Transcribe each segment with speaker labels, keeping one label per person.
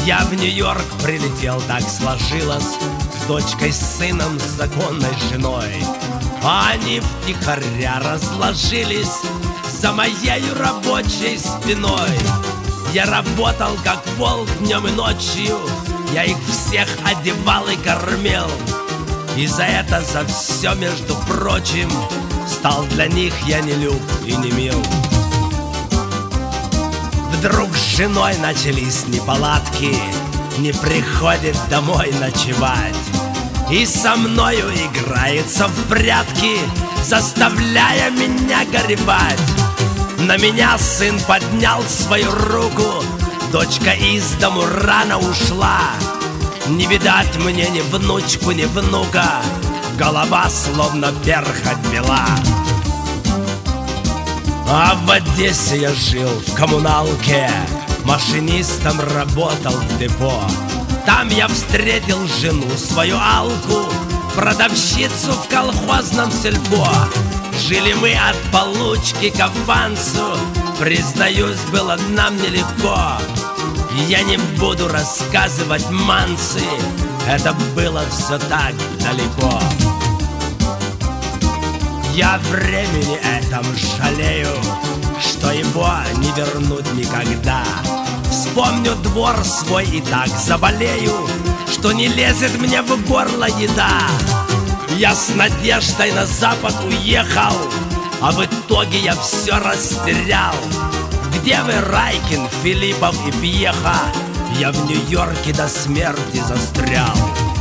Speaker 1: Я в Нью-Йорк прилетел, так сложилось, с дочкой, с сыном, с законной женой. А они втихаря разложились за моею рабочей спиной. Я работал как волк днем и ночью, я их всех одевал и кормил. И за это, за все, между прочим, стал для них я не люб и не мил. Вдруг с женой начались неполадки, не приходит домой ночевать. И со мною играется в прятки, заставляя меня горевать. На меня сын поднял свою руку, дочка из дому рано ушла. Не видать мне ни внучку, ни внука, голова словно перх отбила. А в Одессе я жил в коммуналке, машинистом работал в депо. Там я встретил жену свою Алку, продавщицу в колхозном сельпо. Жили мы от получки к авансу, признаюсь, было нам нелегко. Я не буду рассказывать мансы, это было все так далеко. Я времени этом жалею, что его не вернуть никогда. Вспомню двор свой и так заболею, что не лезет мне в горло еда. Я с надеждой на запад уехал, а в итоге я все растерял. Где вы, Райкин, Филиппов и Пьеха? Я в Нью-Йорке до смерти застрял.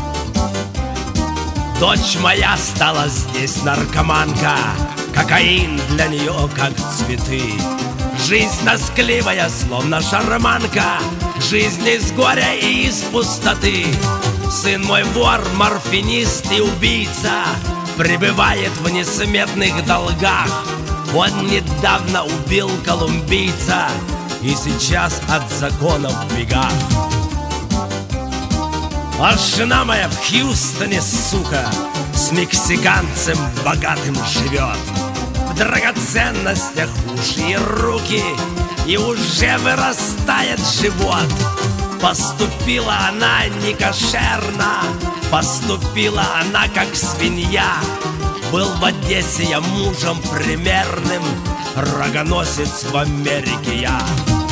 Speaker 1: Дочь моя стала здесь наркоманка, кокаин для нее как цветы. Жизнь тоскливая, словно шарманка, жизнь из горя и из пустоты. Сын мой вор, морфинист и убийца, пребывает в несметных долгах. Он недавно убил колумбийца и сейчас от законов в бегах. А жена моя в Хьюстоне, сука, с мексиканцем богатым живет. В драгоценностях уши и руки, и уже вырастает живот. Поступила она некошерно, поступила она как свинья. Был в Одессе я мужем примерным, рогоносец в Америке я.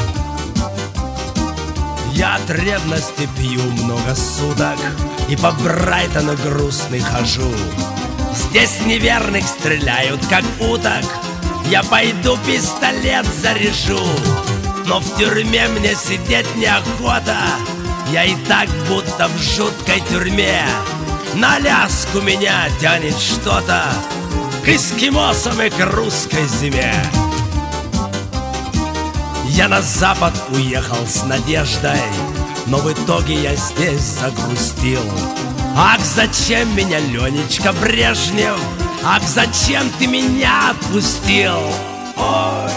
Speaker 1: Я от ревности пью много суток и по Брайтону грустный хожу. Здесь неверных стреляют, как уток, я пойду пистолет заряжу. Но в тюрьме мне сидеть неохота, я и так будто в жуткой тюрьме. На Аляску меня тянет что-то, к эскимосам и к русской зиме. Я на запад уехал с надеждой, но в итоге я здесь загрустил. Ах, зачем меня, Ленечка Брежнев? Ах, зачем ты меня отпустил? Ой,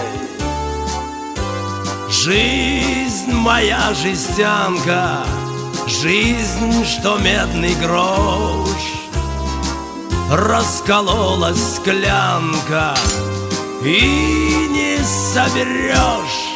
Speaker 1: жизнь моя жестянка, жизнь, что медный грош. Раскололась склянка, и не соберешь.